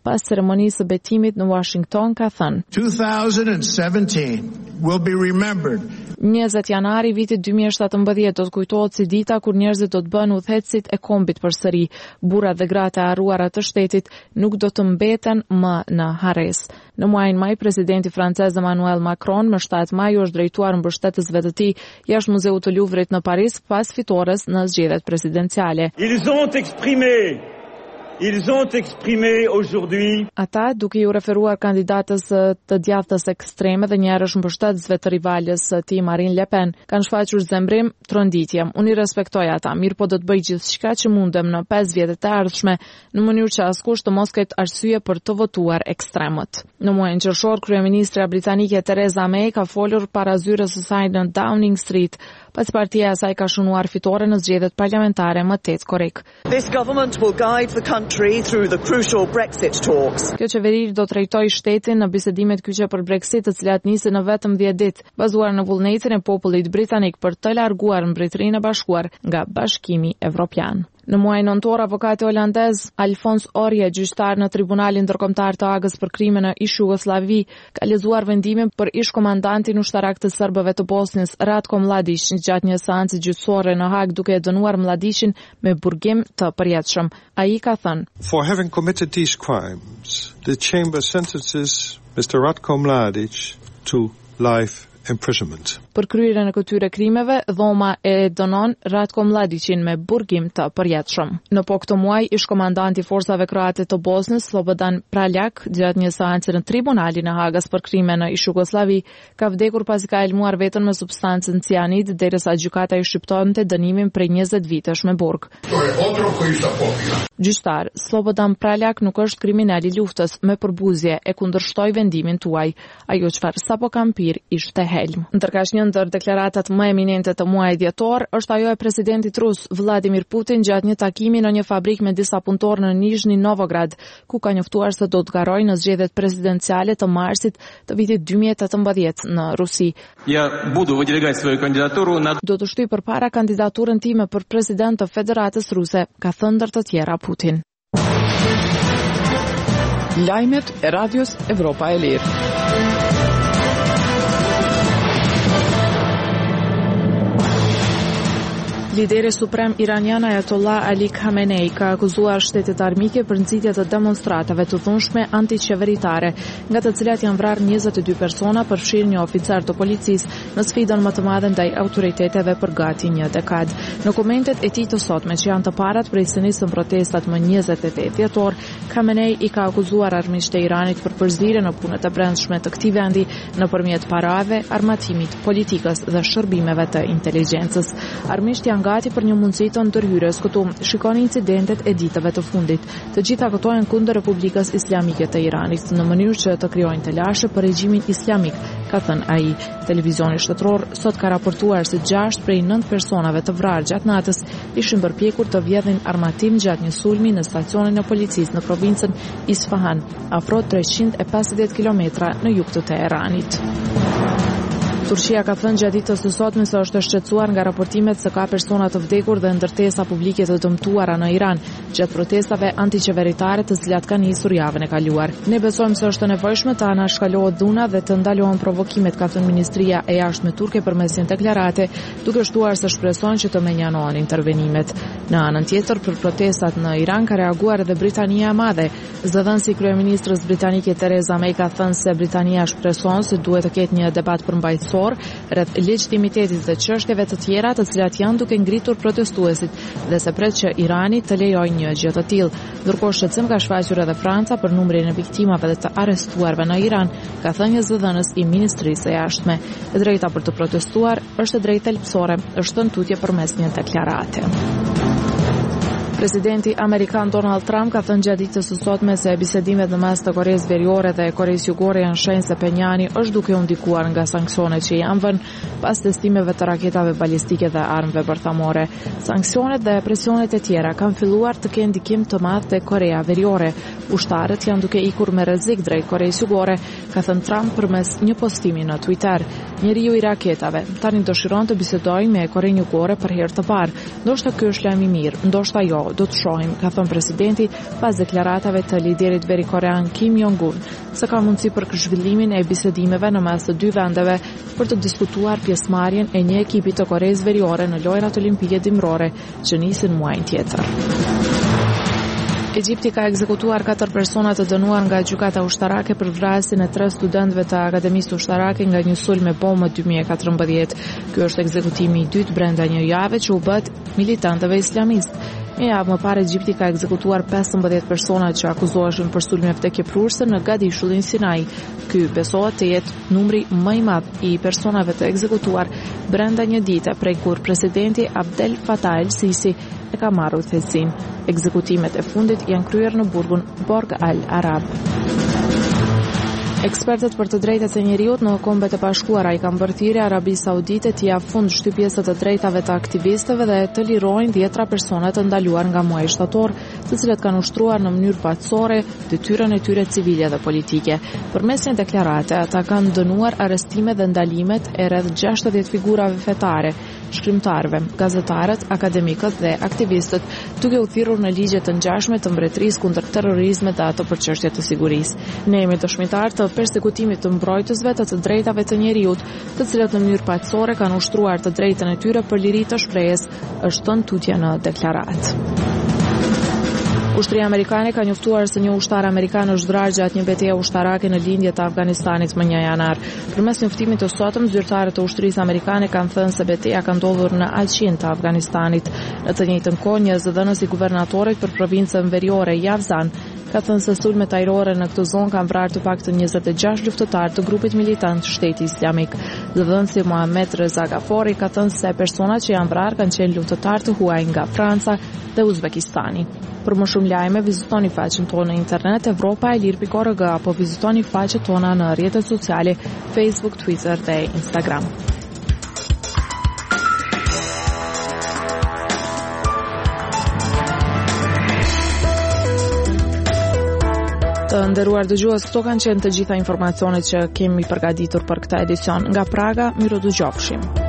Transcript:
pas ceremonisë së betimit në Washington ka thënë: 2017 will be remembered. 20 janari vitit 2017 do të kujtohet si dita kur njerëzit do të bëhen udhëheqësit e kombit përsëri. Burrat dhe gratë e harruara të shtetit nuk do të mbeten më në harres. Në muajin maj, presidenti francez Emmanuel Macron më 7 maj u është drejtuar mbështetësve të tij jashtë Muzeut të Louvrit në Paris pas fitores në zgjedhjet presidenciale. Ils ont exprimé aujourd'hui. Ata, duke ju referuar kandidatës të djathtës ekstreme dhe njerësh mbështetësve të rivalës së tij Marine Le Pen, kanë shfaqur zemrim, tronditje. Unë i respektoj ata, mirë po do të bëj gjithçka që mundem në 5 vjetet e ardhshme në mënyrë që askush të mos ketë arsye për të votuar ekstremët. Në muajin qershor, kryeministra britanike Theresa May ka folur para zyrës së saj në Downing Street, pas partia e saj ka shënuar fitore në zgjedhjet parlamentare më 8 korrik. This government will guide the country through the crucial Brexit talks. Kjo qeveri do të drejtojë shtetin në bisedimet kyçe për Brexit, të cilat nisin në vetëm 10 ditë, bazuar në vullnetin e popullit britanik për të larguar Mbretërinë e Bashkuar nga Bashkimi Evropian. Në muajin nëntor, avokati holandez Alfons Orje, gjyqtar në Tribunalin Ndërkombëtar të Hagës për krime në ish Jugosllavi, ka lexuar vendimin për ish komandantin ushtarak të serbëve të Bosnjës Ratko Mladić gjatë një seance gjyqësore në Hagë, duke e dënuar Mladićin me burgim të përjetshëm. Ai ka thënë: For having committed these crimes, the chamber sentences Mr. Ratko Mladić to life imprisonment. Për kryerjen e këtyre krimeve, dhoma e dënon Ratko Mladićin me burgim të përjetshëm. Në po këtë muaj, ish komandanti forcave kroate të Bosnjës, Slobodan Praljak, gjatë një seance në Tribunalin e Hagës për krime në ish Jugosllavi, ka vdekur pasi ka elmuar veten me substancën cianid, derisa gjykata i shqiptonte dënimin prej 20 vitesh me burg. Gjyqtar Slobodan Praljak nuk është kriminal i luftës, me përbuzje e kundërshtoi vendimin tuaj. Ajo çfarë sapo kam pirë ishte helm. Ndërkaq një ndër deklaratat më eminente të muajit dhjetor është ajo e presidentit rus Vladimir Putin gjatë një takimi në një fabrikë me disa punëtorë në Nizhny Novgorod, ku ka njoftuar se do të garojë në zgjedhjet presidenciale të marsit të vitit 2018 në Rusi. Do të shtoj përpara kandidaturën time për president të Federatës Ruse, ka thënë ndër të tjera Putin. Lajmet e Radios Evropa e Lirë. Lideri suprem iranian Ayatollah Ali Khamenei ka akuzuar shtetet armike për nxitje të demonstratave të dhunshme antiqeveritare, nga të cilat janë vrarë 22 persona, përfshirë një oficer të policisë, në sfidën më të madhe ndaj autoriteteve për gati një dekadë. Në komentet e tij të sotme, që janë të parat prej se nisën protestat më 28 dhjetor, Khamenei i ka akuzuar armiqtë e Iranit për përzierje në punët e brendshme të këtij vendi nëpërmjet parave, armatimit, politikës dhe shërbimeve të inteligjencës. Armiqtë janë gati për një mundësi të ndërhyrjes këtu. Shikoni incidentet e ditëve të fundit. Të gjitha këto janë kundër Republikës Islamike të Iranit, në mënyrë që të krijojnë telashe për regjimin islamik, ka thënë ai. Televizioni shtetëror sot ka raportuar se 6 prej 9 personave të vrarë gjatë natës ishin përpjekur të vjedhin armatim gjatë një sulmi në stacionin e policisë në provincën Isfahan, afro 350 kilometra në jug të Teheranit. Turqia ka thënë gjatë ditës së sotme se është e shqetësuar nga raportimet se ka persona të vdekur dhe ndërtesa publike të dëmtuara në Iran gjatë protestave antiqeveritare të cilat kanë nisur javën e kaluar. Ne besojmë se është e nevojshme të anashkalohet dhuna dhe të ndalohen provokimet, ka thënë Ministria e Jashtme turke përmes një deklarate, duke shtuar se shpreson që të menjanohen intervenimet. Në anën tjetër, për protestat në Iran ka reaguar edhe Britania e Madhe. Zëdhënësi kryeministrës britanike Theresa May ka thënë se Britania shpreson se duhet të ketë një debat përmbajtësor rreth legitimitetit dhe çështjeve të tjera të cilat janë duke ngritur protestuesit dhe se pret që Irani të lejojë një gjë të tillë. Ndërkohë shqetësim ka shfaqur edhe Franca për numrin e viktimave dhe të arrestuarve në Iran, ka thënë një zëdhënës i Ministrisë së Jashtme. E drejta për të protestuar është e drejtë thelbësore, është thënë tutje përmes një deklarate. Presidenti amerikan Donald Trump ka thënë gjatë ditës së sotme se bisedimet në mes të Koresë Veriore dhe Koresë Jugore janë shenjë se Penjani është duke u ndikuar nga sanksionet që janë vënë pas testimeve të raketave balistike dhe armëve bërthamore. Sanksionet dhe presionet e tjera kanë filluar të kenë ndikim të madh te Korea Veriore. Ushtarët janë duke ikur me rrezik drejt Koresë Jugore, ka thënë Trump përmes një postimi në Twitter. Njeriu i raketave tani dëshiron të bisedojë me Korenë Jugore për herë të parë. Ndoshta ky është lajm i mirë, ndoshta jo. do të shohim, ka thënë presidenti pas deklaratave të liderit verikorean Kim Jong-un, se ka mundësi për zhvillimin e bisedimeve në mes të dy vendeve për të diskutuar pjesëmarrjen e një ekipi të Koreas Veriore në lojrat olimpike dimrore që nisin muajin tjetër. Egjipti ka ekzekutuar 4 persona të dënuar nga gjykata ushtarake për vrasjen e 3 studentëve të Akademisë Ushtarake nga një sulm me bombë 2014. Ky është ekzekutimi i dytë brenda një jave që u bë militantëve islamistë. Një javë më parë Egjipti ka ekzekutuar 15 persona që akuzoheshin për sulme vdekjeprurëse në Gadishullin Sinai. Ky besohet të jetë numri më i madh i personave të ekzekutuar brenda një dite prej kur presidenti Abdel Fattah el-Sisi e ka marrë udhëheqësinë. Ekzekutimet e fundit janë kryer në burgun Borg Al Arab. Ekspertët për të drejtat e njeriut në Kombet e Bashkuara i kanë bërë thirrje Arabisë Saudite të ia fund shtypjes të drejtave të aktivistëve dhe të lirojnë 10 persona të ndaluar nga muaji shtator, të cilët kanë ushtruar në mënyrë paqësore detyrën e tyre civile dhe politike. Përmes një deklarate, ata kanë dënuar arrestime dhe ndalimet e rreth 60 figurave fetare, shkrimtarëve, gazetarët, akademikët dhe aktivistët, duke u thirrur në ligje të ngjashme të mbretërisë kundër terrorizmit dhe ato për çështje të sigurisë. Ne jemi dëshmitar të persekutimit të mbrojtësve të drejtave të njeriut, të cilët në mënyrë paqësore kanë ushtruar të drejtën e tyre për liri të shprehjes, është thënë tutje në deklaratë. Ushtria amerikane ka njoftuar se një ushtar amerikan është vrarë gjatë një betejë ushtarake në lindje të Afganistanit më 1 janar. Përmes njoftimit të sotëm, zyrtarët e ushtrisë amerikane kanë thënë se betejë ka ndodhur në Aqin të Afganistanit. Në të njëjtën kohë, një zëdhënës i guvernatorit për provincën veriore Javzan ka thënë se sulmet ajrore në këtë zonë kanë vrarë të paktën 26 luftëtarë të grupit militant Shteti Islamik. Zëdhënësi Mohamed Reza Gafori ka thënë se personat që janë vrarë kanë qenë luftëtarë të huaj nga Franca dhe Uzbekistani. Për më shumë lajme, vizitoni faqen tonë në internet evropaelir.org apo vizitoni faqet tona në rrjetet sociale Facebook, Twitter dhe Instagram. Të nderuar dëgjues, këto kanë qenë të gjitha informacionet që kemi përgatitur për këtë edicion. Nga Praga, miru dëgjofshim.